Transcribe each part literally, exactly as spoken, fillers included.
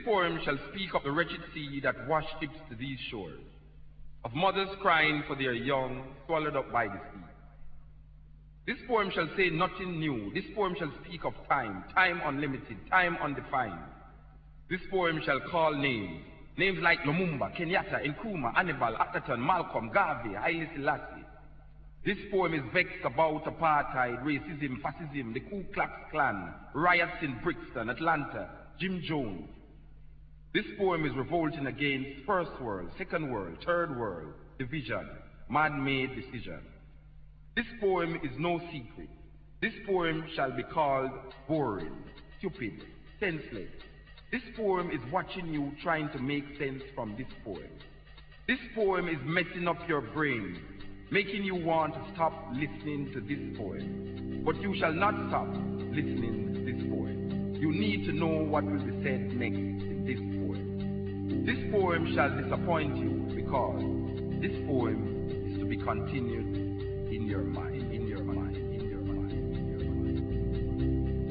poem shall speak of the wretched sea that washed ships to these shores, of mothers crying for their young swallowed up by the sea. This poem shall say nothing new. This poem shall speak of time, time unlimited, time undefined. This poem shall call names, names like Lumumba, Kenyatta, Nkrumah, Hannibal, Akhenaton, Malcolm, Garvey, Haile Selassie. This poem is vexed about apartheid, racism, fascism, the Ku Klux Klan, riots in Brixton, Atlanta, Jim Jones. This poem is revolting against first world, second world, third world, division, man-made decision. This poem is no secret. This poem shall be called boring, stupid, senseless. This poem is watching you trying to make sense from this poem. This poem is messing up your brain, making you want to stop listening to this poem. But you shall not stop listening to this poem. You need to know what will be said next in this poem. This poem shall disappoint you because this poem is to be continued in your mind, in your mind, in your mind, in your mind.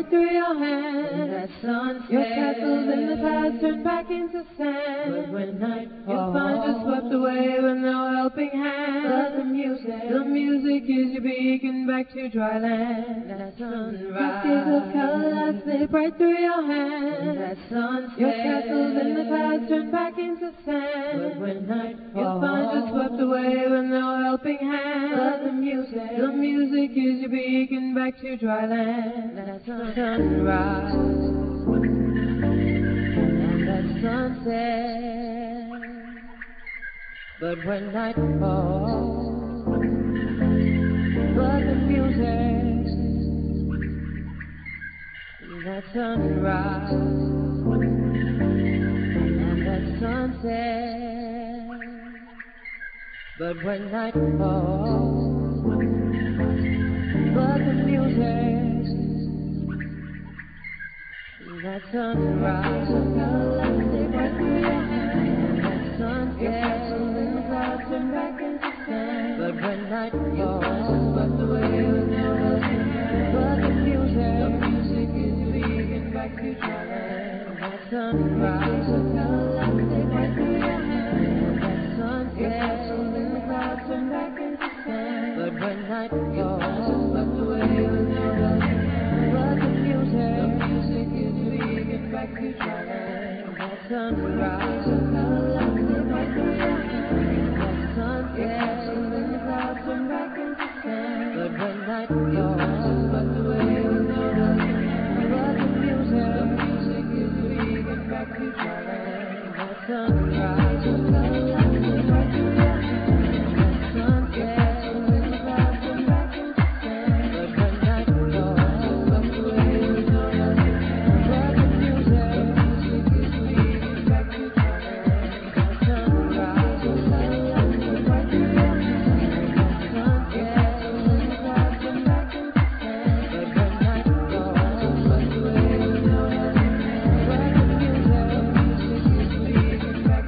right through your hand. That sunset, your castles in the past turn back into sand. But when night falls, you find you swept away with no helping hand. But the music, the music is your beacon back to dry land. That sunrise, rays of color that slip right through your hand. That sunset, your castles in the past turn back into sand. But when night falls, you find you swept away with no helping hand. But the music, the music is your beacon back to dry land. That sunrise and that sunset. But when night falls, but the music, that sunrise and that sunset. But when night falls, but the music, that sunrise, right through your hand, that sunset, in the clouds turn back into sand. But when night falls, swept away with no helping hand. But the music, the music is leading back to dry land. That sunrise, right through your hand, that sunset, in the clouds turn back into sand. But when night falls, swept away with no helping hand. But the music, the music is leading back to dry land. That sunrise, right through your hand, that sunset, in the clouds turn back into sand. But when night falls, swept away with no helping hand. But the music, the music is leading back to dry land. That sunrise, right through your hand, that sunset, in the clouds turn back into sand. But when night falls, swept away with no helping hand. But the music, the music is leading back to dry land. That sunrise, right through your hand, that sunset, in the clouds turn back into sand. But when night falls, swept away with no helping hand. But the music, the music is leading back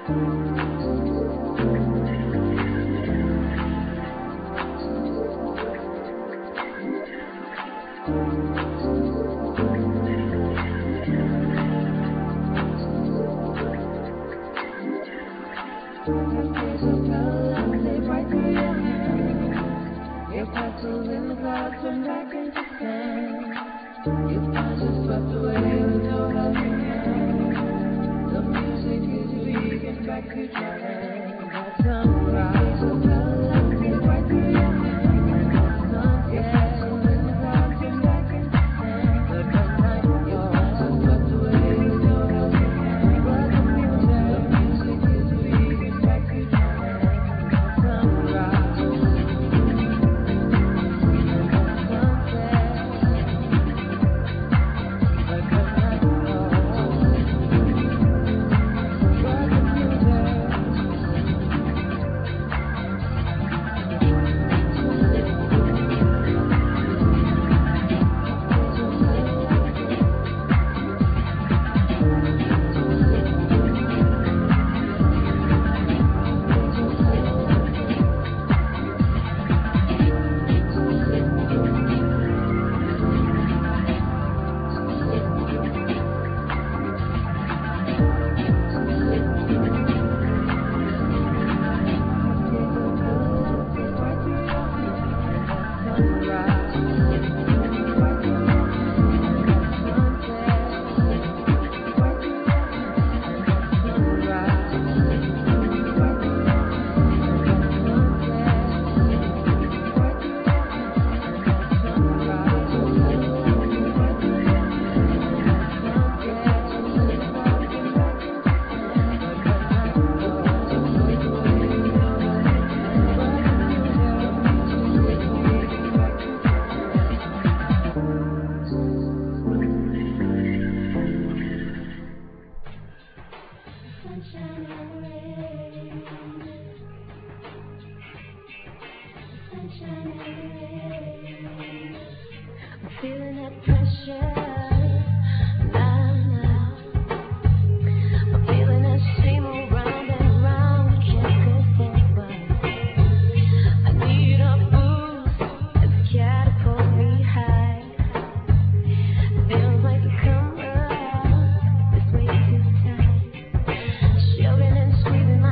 Squeezing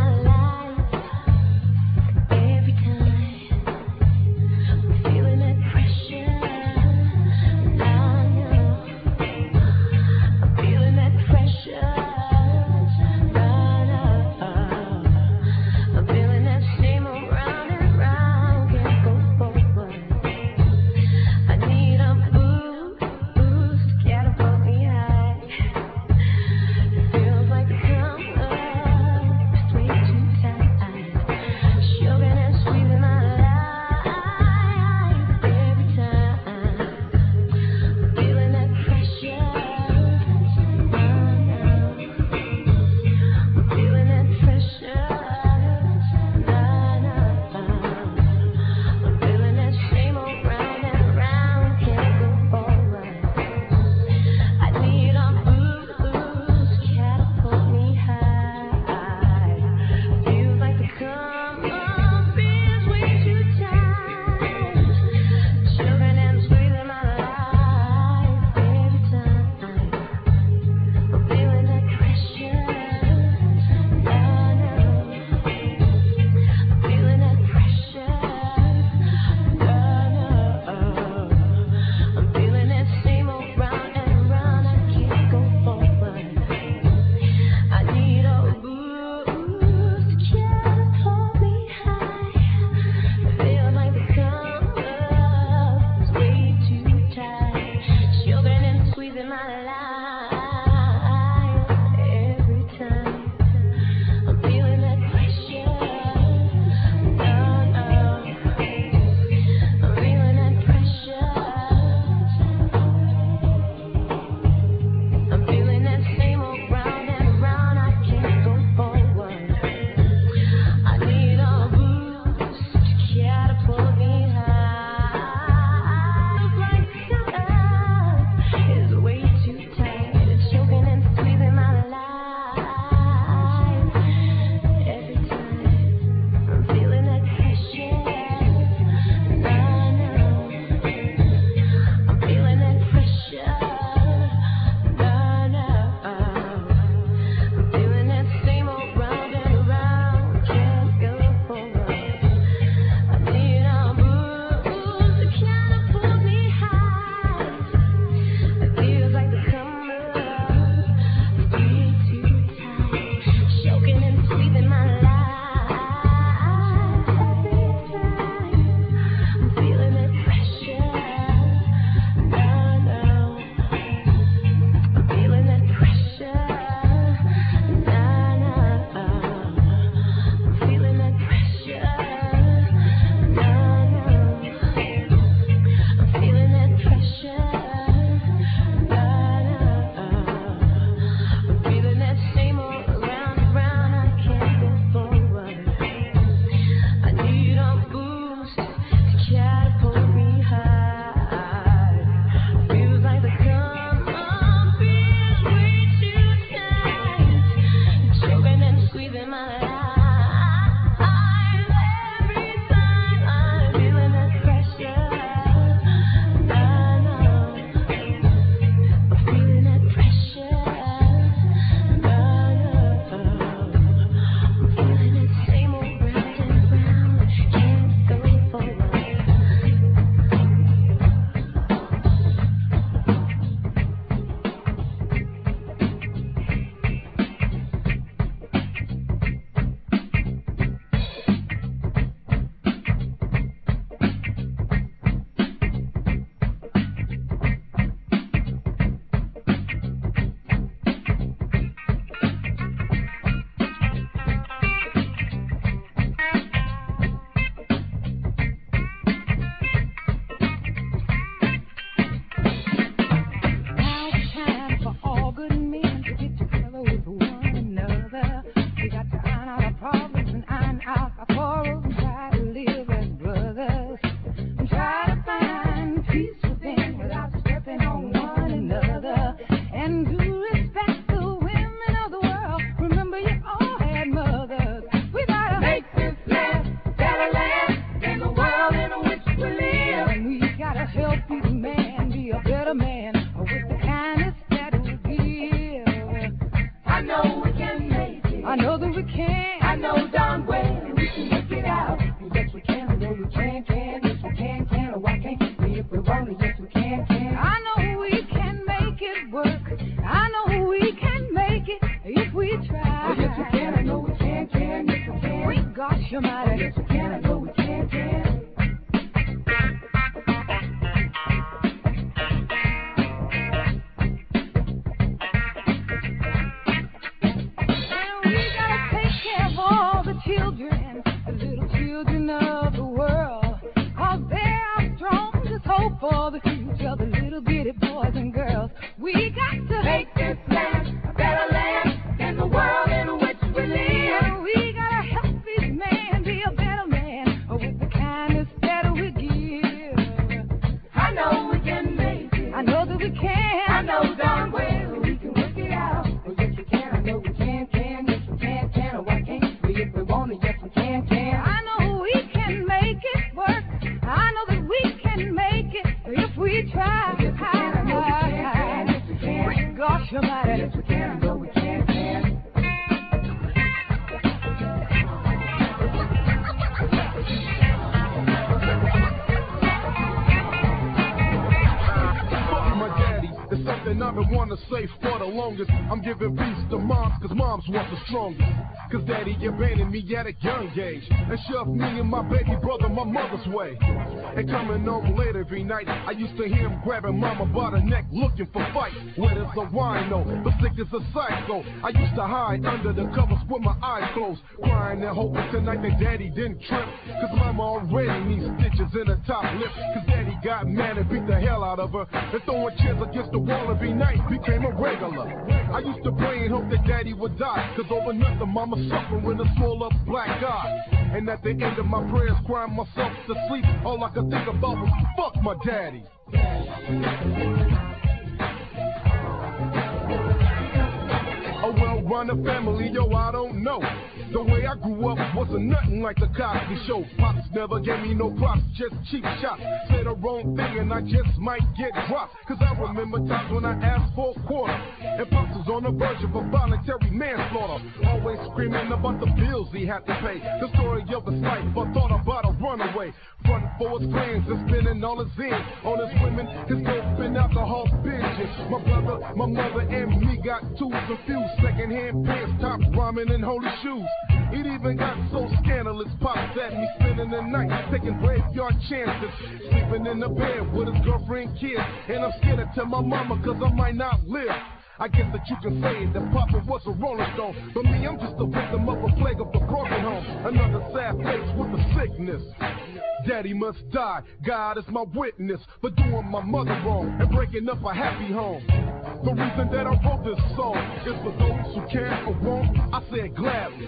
out our quarrels and try to live as brothers. And try to find peace within without stepping on one another. And do respect the women of the world. Remember, you all had mothers. We gotta make this land a better land than the world in which we live. And we gotta help each man be a better man with the kindness that we give. I know we can make it. I know that we can. I know darn well we can work it out. Yes, we can. I know we can, can. Yes, we can, can. Oh, why can't we if we want it? Yes, we can, can. I know we can make it work. I know we can make it if we try. Oh, yes, we can. I know we can, can. Yes, we can. We gosh, you're mighty. Oh, yes, we can. I know we can, can. Children, the little children of the world, cause they're our strongest hope for the future, the little bitty boys and girls. We got to make this land a better land than the world in which we live. We gotta help each man be a better man with the kindness that we give. I know we can make it. I know that we can. I know darn well we can work it out. Oh, yes, we can. I know we can, can. Yes, we can, can. Oh, why can't we if we want it? Yes, we can, can. I know we can make it work. I know that we can make it if we try. Yes, we can. I know we can, can. Yes, we can. Gosh, you're mighty. Yes, we can. I know we can, can. It's something I've been wanting to say for the longest. I'm giving peace to moms, cause moms want the strongest. Cause daddy abandoned me at a young age and shoved me and my baby brother my mother's way. And coming home late every night, I used to hear him grabbing mama by the neck looking for fight. Wet as a wino, but sick as a psycho. I used to hide under the covers with my eyes closed, crying and hoping tonight that daddy didn't trip. Cause mama already needs stitches in her top lip. Cause daddy got mad and beat the hell out of her. And throwing chairs against the wall every night became a regular. I used to pray and hope that daddy would die, cause over nothing mama suffering a swole up black eye. And at the end of my prayers crying myself to sleep, all I could think about was fuck my daddy. A well-run family, yo, I don't know. The way I grew up wasn't nothing like the Cosby Show. Pops never gave me no props, just cheap shots. Say the wrong thing and I just might get dropped. Cause I remember times when I asked for a quarter and Pops was on the verge of a voluntary manslaughter, always screaming about the bills he had to pay. The story of his life, I thought about a runaway, fronting for his friends and spending all his ends on his women, his dope and alcohol binges. My brother, my mother and me got too confused. Secondhand pants, top ramen and holy shoes. It even got so scandalous, Pops at me spending the night, taking graveyard chances, sleeping in the bed with his girlfriend kids. And I'm scared to tell my mama cause I might not live. I guess that you can say that Papa was a rolling stone, but me, I'm just a victim of a plague of the broken home. Another sad face with a sickness. Daddy must die, God is my witness for doing my mother wrong and breaking up a happy home. The reason that I wrote this song is for those who can't or won't, I said gladly.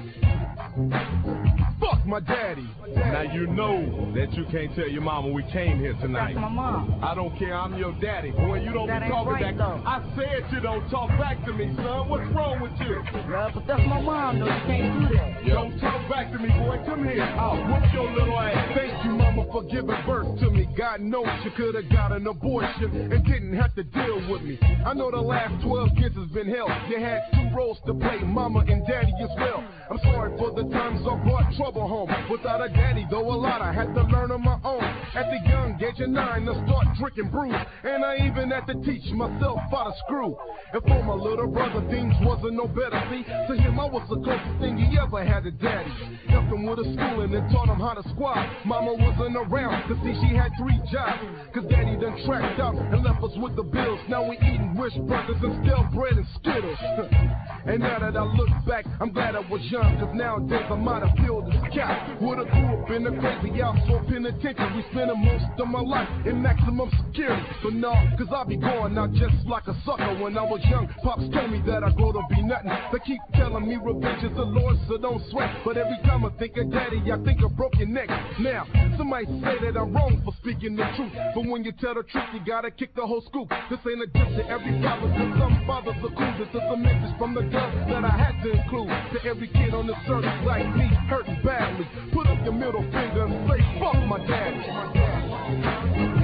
Fuck my daddy. Now you know that you can't tell your mama we came here tonight. That's my mom. I don't care, I'm your daddy. Boy, you don't That be ain't talking right, back. though. I said you don't talk back to me, son. What's wrong with you? Yeah, but that's my mom, though. You can't do that. You don't talk back to me, boy. Come here. I'll whoop your little ass. Thank you, mama, for giving birth to me. God knows you could have got an abortion and didn't have to deal with me. I know the last twelve years has been hell. You had two roles to play, mama and daddy as well. I'm sorry for the times I brought trouble home. Without a daddy, though a lot I had to learn on my own. At the young age of nine, I start drinking brews, and I even had to teach myself how to screw. And for my little brother, things wasn't no better. See, to him I was the closest thing he ever had to daddy. Helped him with his schooling and taught him how to squat. Mama wasn't around, cause see she had three jobs. Cause daddy done tracked out and left us with the bills. Now we eating Wish Burgers and stale bread and Skittles. And now that I look back, I'm glad I was young, cause nowadays I might have filled this cap. Would've grew up in a crazy house or penitentiary, spending most of my your life in maximum security. But no, cause I be going out just like a sucker. When I was young, Pops told me that I grow to be nothing. They keep telling me revenge is the Lord, so don't sweat. But every time I think of daddy, I think of broken neck. Now, somebody say that I'm wrong for speaking the truth. But when you tell the truth, you gotta kick the whole scoop. This ain't a diss to every father, cause some fathers are cool. This is a message from the girl that I had to include. To every kid on the surface like me, hurting badly. Put up your middle finger and say, fuck my daddy. My daddy.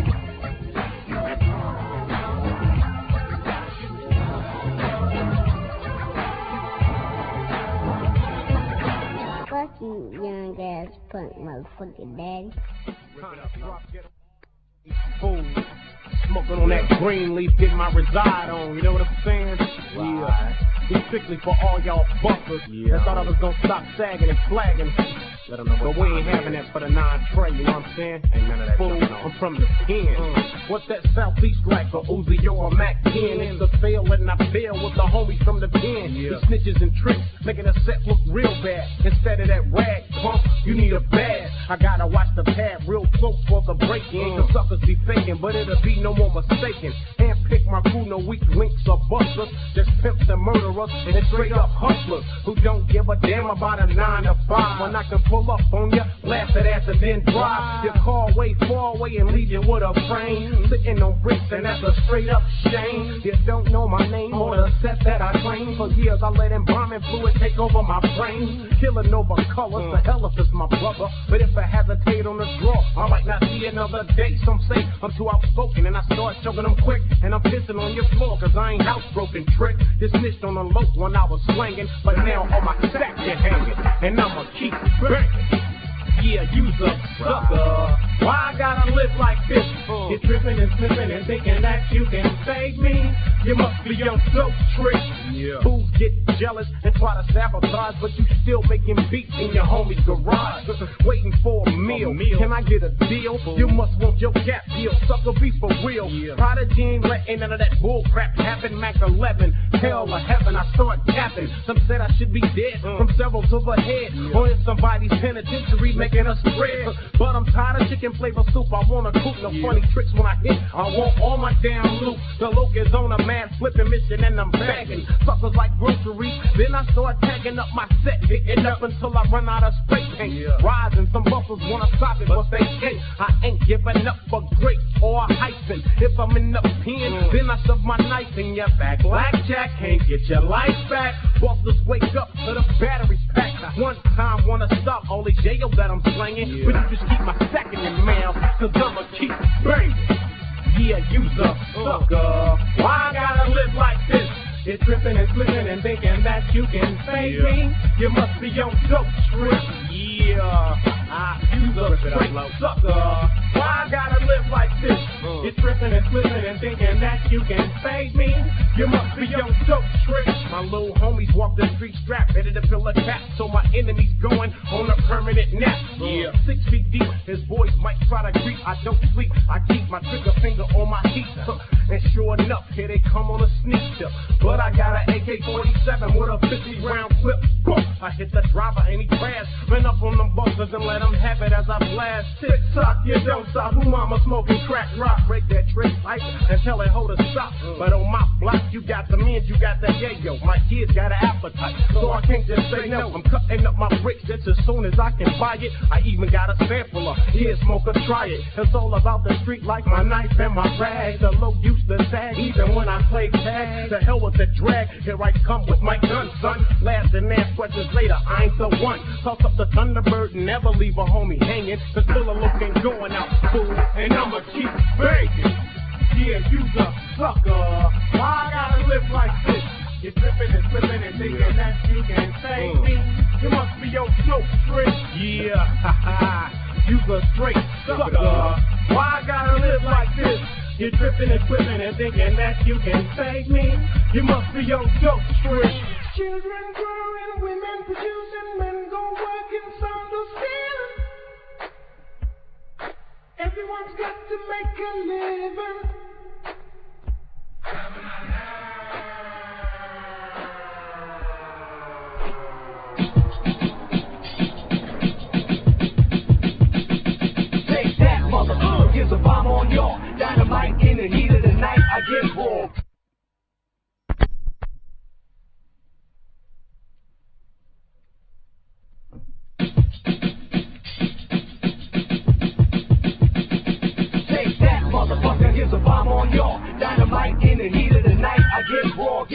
Fuck you, young ass punk motherfucking daddy. Fool. Smoking on that green leaf, getting my reside on, you know what I'm saying? Yeah. It's strictly for all y'all bumpers yeah. that thought I was gonna stop sagging and flagging. Let them know but we ain't having that for the nine tray, you know what I'm saying? Ain't none of that fool, I'm from the skin. Mm. What's that southeast like, a Uzi or a Mac ten? It's the fail and I fail with the homies from the pen. Yeah. These snitches and tricks, making a set look real bad. Instead of that rag pump, you need a badge. I gotta watch the pad real close for the break-in. Mm. The suckers be faking, but it'll be no more mistaken. Handpick my crew, no weak links or busters. Just pimps and murderers and straight up hustlers who don't give a damn about a nine to five. When I can pull up on ya, blast that ass and then drive your car way far away and leave you with a frame. Sitting on bricks and that's a straight up shame. You don't know my name or the set that I claim. For years I let embalming fluid take over my brain. Killing over colors, the hell if it's my brother. But if I hesitate on the draw, I might not see another day. Some say I'm too outspoken and I start choking them quick. And I'm pissing on your floor cause I ain't housebroken trick. This snitched on the low when I was slanging, but now on my sack you're hanging. And I'ma keep banging. Yeah, you's a sucker. Why I gotta live like this? Uh. You're tripping and slipping and thinking that you can save me. You must be on dope trick. Yeah. Fools get jealous and try to sabotage, but you still making beats in your homie's garage. Waiting for a meal. a meal. Can I get a deal? Boom. You must want your gap deal. Sucker, be for real. Yeah. Prodigy ain't letting none of that bull crap happen. Mac eleven, hell or heaven, I start tapping. Some said I should be dead uh. from several to the head. Yeah. Or in somebody's penitentiary making a spread. But I'm tired of chicken flavor soup. I want a coop, no yeah. funny tricks when I hit. I want all my damn loot. The loc is on a mad flipping mission and I'm bagging suckers like groceries. Then I start tagging up my set, hitting up until I run out of spray paint. Yeah. Rising, some buffers wanna stop it, but they can't. I ain't giving up for grape or a hyphen. If I'm in the pen, mm. then I shove my knife in your back. Blackjack can't get your life back. Busters wake up to the batteries packed. One time wanna stop all these jails that I'm slanging, yeah. but you just keep my sack in your mouth, cause I'ma keep banging. Yeah, you's a sucker. Why I gotta live like this? You're tripping and slipping and thinking that you can fake yeah. me. You must be on dope trip. Yeah, I you's a straight sucker. Why I gotta live like this? Uh. You're tripping and slipping and thinking that you can fake me. You must be on dope trip. My little homies walk the street strapped, ready to fill a cap, so my enemies going on a permanent nap. Yeah, six feet deep, his boys might try to creep. I don't sleep, I keep my trigger finger on my heat. And sure enough, here they come on a sneak tip. But I got an A K forty-seven with a fifty round clip. Boom, I hit the driver and he crashed. Ran up on them busters and let them have it as I blast. Tick tock, you don't stop. Who mama smoking crack rock? Break that trick pipe and tell it hold to stop. But on my block, you got the men, you got the yayo. My kids got an appetite, so I can't just say no. I'm cutting up my bricks just as soon as I can buy it. I even got a sampler. Here, smoker, try it. It's all about the street like my knife and my rag. The low used to sag even when I play tag. The hell with the drag. Here I come with my gun, son. Last and ask questions later. I ain't the one. Toss up the Thunderbird and never leave a homie hanging. Cause still a looking going out, fool. And I'ma keep banging. Yeah, you's a sucker. Why I gotta live like this? You're tripping and slipping and thinking that you can save me. You must be your dope trick. Yeah, haha. You's a straight sucker. Why I gotta live like this? You're tripping and slipping and thinking that you can save me. You must be your dope trick. Children growing, women producing, men go working, sun to stealing. Everyone's got to make a living. Take that, mother, uh, here's a bomb on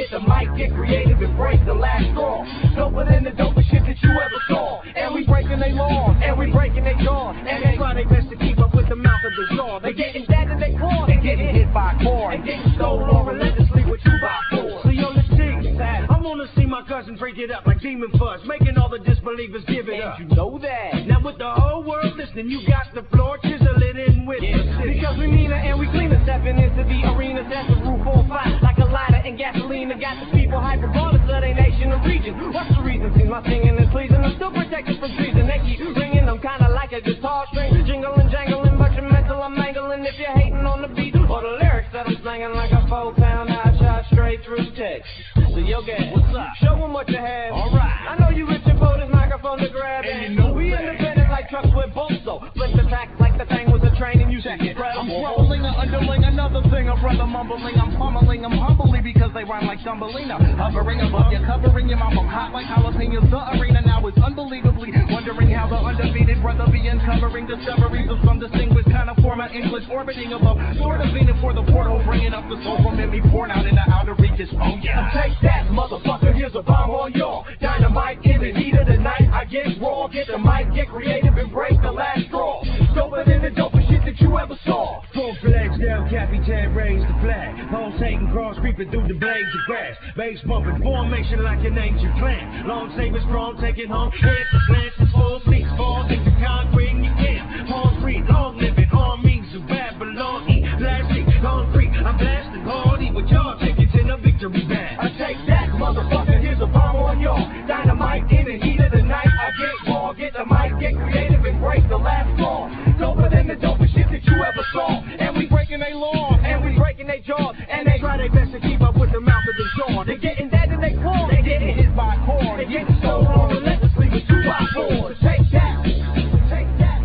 get the mic, get creative and break the last straw. Doper than the dopest shit that you ever saw. And we breaking they laws, and we breaking they jaws. And they try their best to keep up with the mouth of the jaw. They getting that in their claws, and getting hit by corn, and getting stolen on relentlessly with two by four. So yo, let's see. I wanna see my cousin break it up like Demon Fuzz, making all the disbelievers give it up. And you know that. Now with the whole world listening, you got the floor, chisel it in with yeah, us. Because we mean it and we clean it, stepping into the arena, set the roof on fire like a lighter and gasoline. That got the people hype regardless of their nation or region. What's the reason? Seems my singing is pleasing. I'm still protected from treason. They keep ringing, I'm kinda like a guitar string, jingling, jangling, but your mental I'm mangling. If you're hating on the beat or the lyrics that I'm slanging like a four pound I shot straight through text. So yo, guys, what's up? Show them what you have. Alright. I know you reaching for this microphone to grab. And you know we independent like trucks with bolts, so flip the facts like the thing was a train and you check it. I'm rolling, a underling, another thing, a brother mumbling. I'm pummeling them humbly because they rhyme like Thumbelina. Hovering above you, covering your mouth. I'm hot like jalapenos. The arena now is unbelievably wondering how the undefeated brother be uncovering discoveries of some distinguished kind of form of English orbiting above. Sort of Venus for the portal, bringing up the soul from me, pouring out in the outer reaches. Oh yeah. Take that, motherfucker, here's a bomb on y'all. Dynamite in the heat of the night. I get raw, get the mic, get creative and break the last straw. Doper than the dopest shit that you ever saw. Full flags down, Capitan, raise the flag. Pulsating cross, creeping through the blades of grass. Bass bumping, formation like an ancient plant. Long sabers strong, taking home. Heads to slants, full seats, falls into concrete in your camp. Palms free, long living armies of Babylon. Eat, plastic, concrete. I'm blasting hardy with y'all tickets in a victory band. I take that, motherfucker, here's a bomb on y'all. Dynamite in the heat of the night. I get raw, get the mic, get creative and break the last straw. Doper than the dopest shit that you ever saw. And we breaking they laws, and we breaking they jaws. And they try their best to keep up with the mouth of the jaw. They getting that in their claws, they getting hit by corn. They getting stolen on relentlessly with two by fours. Take that, take that.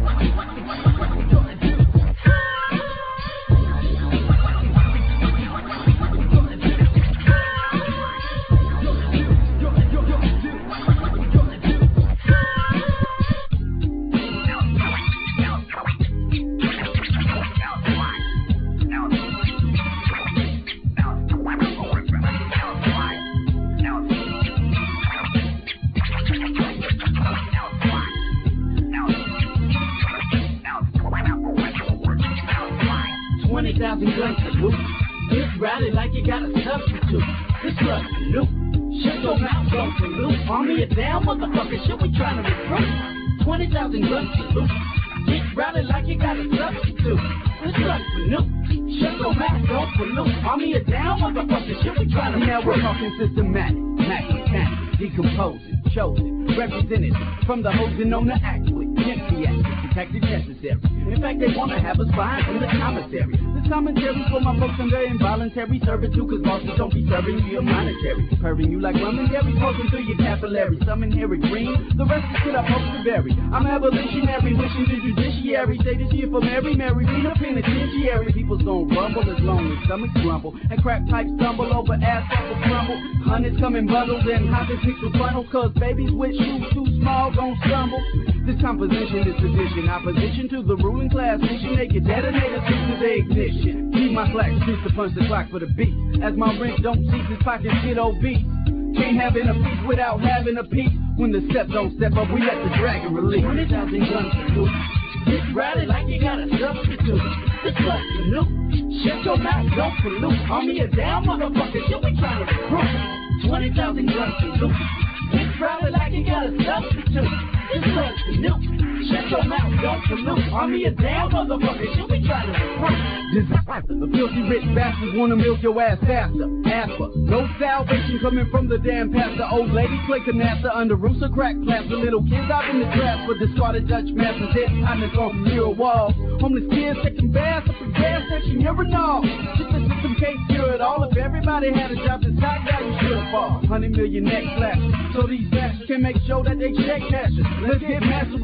twenty thousand guns salute. This rally like you got a substitute. This run salute. Shut your mouth, don't salute. Army it down, motherfucker, shit we trying to recruit. twenty thousand guns salute. This rally like you got a substitute. This run salute. Shut your mouth, don't salute. Army it down, motherfucker, shit we trying to recruit. Now we're talking systematic, mac mechanic, decomposing, chosen, represented from the hosing on the act with empty acts, tactics necessary. In fact, they wanna have us buying from the commissary. This commentary for my folks under involuntary servitude, cause bosses don't be serving you your monetary. Purring you like rum and dairy, poking through your capillaries. Some inherit green, the rest is shit I'm supposed to vary. I'm evolutionary, wishing the judiciary. Say this year for Mary, Mary, being a penitentiary. People's gon' rumble as long as stomachs grumble. And crack pipes stumble over asphalt will crumble. Hundreds come in bundles and hoppers mixed with funnels, cause babies with shoes too small gon' stumble. This composition is tradition, opposition to the ruling class mission. They get detonators to the ignition. Keep my slack streets to punch the clock for the beat. As my rent don't cease, his pockets get obese. Can't have in a piece without having a piece. When the steps don't step up, we let the dragon release. twenty thousand guns salute. This rally like you got a substitute. This run salute. Shut your mouth, don't salute. Army it down, motherfucker, shit we trying to recruit. twenty thousand guns salute. This rally like you got a substitute. This run salute. Shut your mouth, don't salute. Army it down, motherfucker, shit we trying to recruit. Disaster. The filthy rich bastards wanna milk your ass faster. Asper. No salvation coming from the damn pastor. Old ladies play canasta under roofs of crack plaster. Little kids out in the grass for discarded Dutch masters. Dead kindness on mirror walls. Homeless kids taking baths up in gas station urinal. Just the system can't cure it all. If everybody had a job, this hot guy you should have fall. Hundred million neck flashes. So these bastards can make sure that they check cashes. Let's get massive wage struggle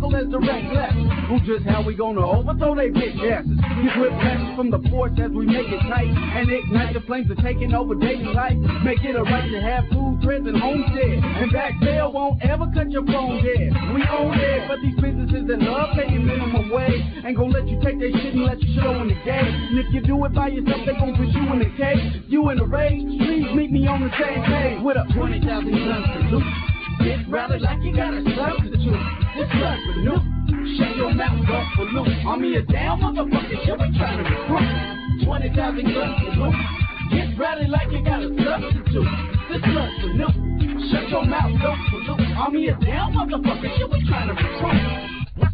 struggle as direct left. Who just how we gonna overthrow they bitch asses? Get whiplash from the force as we make it tight and ignite the flames of taking over daily life. Make it a right to have food, threads, and homestead. And Backtail won't ever cut your phone dead. We own it, but these businesses that love paying minimum wage ain't gonna let you take their shit and let you show in the game. And if you do it by yourself, they gon' put you in the cage. You in the rage, please meet me on the same page. With a twenty thousand guns to loot. Get rallied like you got a substitute. This blood for new. Shut your mouth, don't pollute. Army is down, motherfucker, shit, we trying to recruit. twenty thousand guns to loot. Get rallied like you got a substitute. This blood for new. Shut your mouth, don't pollute. Army is down, motherfucker, shit, we trying to recruit.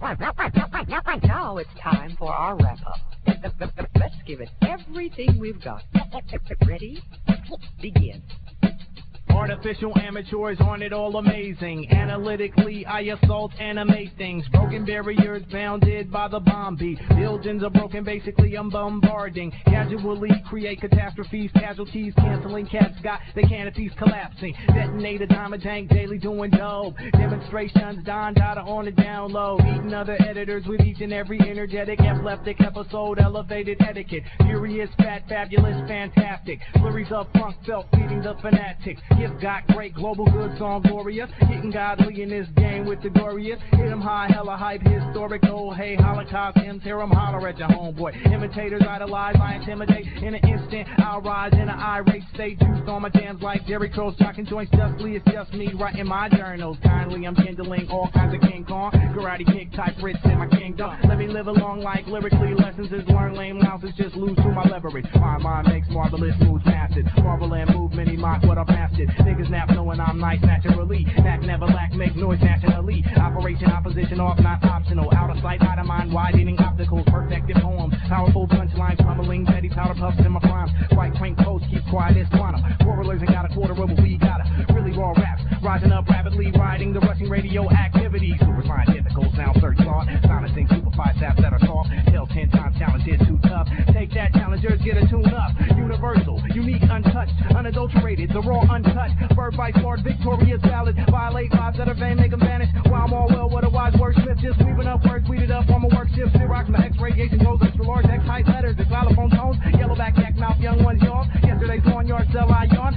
Now it's time for our wrap-up. Let's give it everything we've got. Ready? Begin. Artificial amateurs aren't it all amazing? Analytically, I assault, animate things. Broken barriers bounded by the bomb beat. Buildings are broken, basically I'm bombarding. Casually create catastrophes, casualties, canceling cats got the canopies collapsing. Detonate a diamond tank, daily doing dope. Demonstrations, Don Dada on the down low. Eating other editors with each and every energetic, epileptic episode, elevated etiquette. Furious, fat, fabulous, fantastic. Flurries of funk felt feeding the fanatics. Give got great global goods on glorious. Getting godly in this game with the glorious. Hit 'em high, hella hype, historical. Hey, Holocaust, hymns, hear 'em holler at your homeboy. Imitators idolize, I intimidate. In an instant, I'll rise in an irate state. Juiced on my jams like Jerry Crows, jocking joints justly. It's just me writing my journals. Kindly, I'm kindling all kinds of King Kong. Karate kick type Fritz in my kingdom. Let me live a long life, lyrically lessons is learn. Lame louses just lose to my leverage. My mind makes marvelous moves mastered. Marvel and movement, he mock what I've mastered. Niggas nap knowing I'm nice naturally. Back never lack, make noise nationally. Operation opposition off, not optional. Out of sight, out of mind, widening opticals. Perfected poems, powerful punchlines, crumbling petty powder puffs in my prime. White crank post, keep quiet as quantum. Quarrelers ain't got a quarter of what we got. Really raw raps, rising up rapidly, riding the rushing radio activity. Super scientifical, sound search thought. Silencing super five saps that are soft. Tell ten times talented, too tough. Take that, challengers, get a tune up. Universal, unique, untouched, unadulterated, the raw uncut. Bird by smart, victorious ballad. Violate vibes that are vain, make them vanish. While I'm all well, what a wise wordsmith. Just weaving up words, tweeted up on my work shift. Xerox, my X-radiation goes extra large, X-height letters, the xylophone tones. Yellowback, yak mouth, young ones, y'all. Yesterday's lawn yard, sell I yawn.